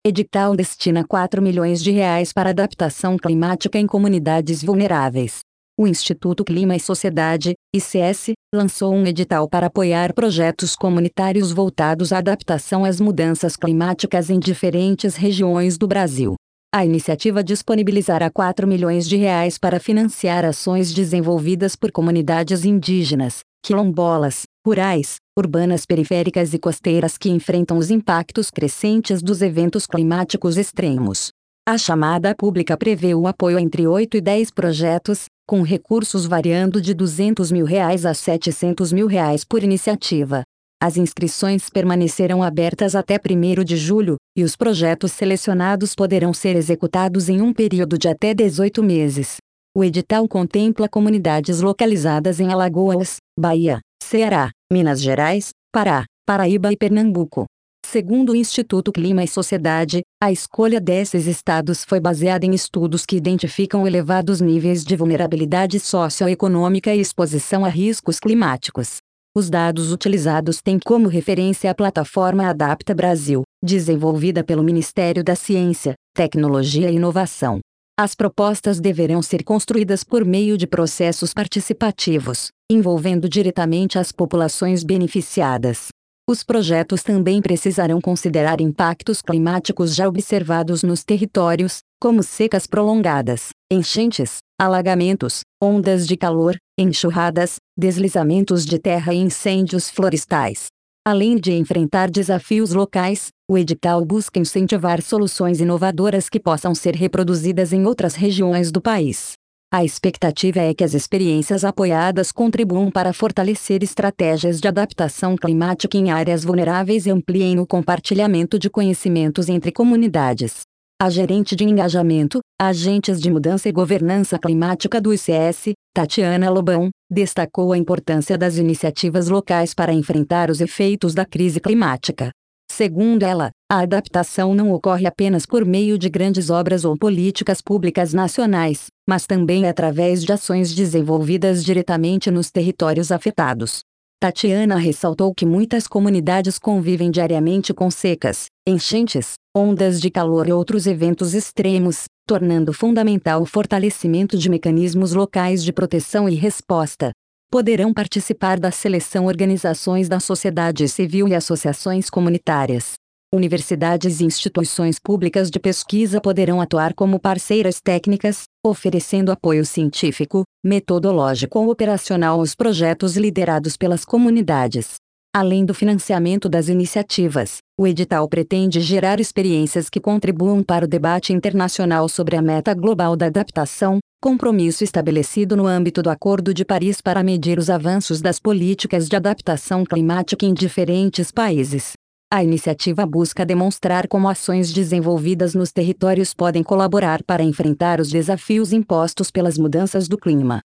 Edital destina R$ 4 milhões para adaptação climática em comunidades vulneráveis. O Instituto Clima e Sociedade, ICS, lançou um edital para apoiar projetos comunitários voltados à adaptação às mudanças climáticas em diferentes regiões do Brasil. A iniciativa disponibilizará R$ 4 milhões para financiar ações desenvolvidas por comunidades indígenas, quilombolas, rurais, urbanas periféricas e costeiras que enfrentam os impactos crescentes dos eventos climáticos extremos. A chamada pública prevê o apoio entre 8 e 10 projetos, com recursos variando de R$ 200 mil a R$ 700 mil por iniciativa. As inscrições permanecerão abertas até 1º de julho, e os projetos selecionados poderão ser executados em um período de até 18 meses. O edital contempla comunidades localizadas em Alagoas, Bahia, Ceará, Minas Gerais, Pará, Paraíba e Pernambuco. Segundo o Instituto Clima e Sociedade, a escolha desses estados foi baseada em estudos que identificam elevados níveis de vulnerabilidade socioeconômica e exposição a riscos climáticos. Os dados utilizados têm como referência a plataforma Adapta Brasil, desenvolvida pelo Ministério da Ciência, Tecnologia e Inovação. As propostas deverão ser construídas por meio de processos participativos, envolvendo diretamente as populações beneficiadas. Os projetos também precisarão considerar impactos climáticos já observados nos territórios, como secas prolongadas, enchentes, alagamentos, ondas de calor, enxurradas, deslizamentos de terra e incêndios florestais. Além de enfrentar desafios locais, o edital busca incentivar soluções inovadoras que possam ser reproduzidas em outras regiões do país. A expectativa é que as experiências apoiadas contribuam para fortalecer estratégias de adaptação climática em áreas vulneráveis e ampliem o compartilhamento de conhecimentos entre comunidades. A gerente de engajamento, agentes de mudança e governança climática do ICS, Tatiana Lobão, destacou a importância das iniciativas locais para enfrentar os efeitos da crise climática. Segundo ela, a adaptação não ocorre apenas por meio de grandes obras ou políticas públicas nacionais, mas também através de ações desenvolvidas diretamente nos territórios afetados. Tatiana ressaltou que muitas comunidades convivem diariamente com secas, enchentes, ondas de calor e outros eventos extremos, tornando fundamental o fortalecimento de mecanismos locais de proteção e resposta. Poderão participar da seleção organizações da sociedade civil e associações comunitárias. Universidades e instituições públicas de pesquisa poderão atuar como parceiras técnicas, oferecendo apoio científico, metodológico ou operacional aos projetos liderados pelas comunidades. Além do financiamento das iniciativas, o edital pretende gerar experiências que contribuam para o debate internacional sobre a meta global da adaptação, compromisso estabelecido no âmbito do Acordo de Paris para medir os avanços das políticas de adaptação climática em diferentes países. A iniciativa busca demonstrar como ações desenvolvidas nos territórios podem colaborar para enfrentar os desafios impostos pelas mudanças do clima.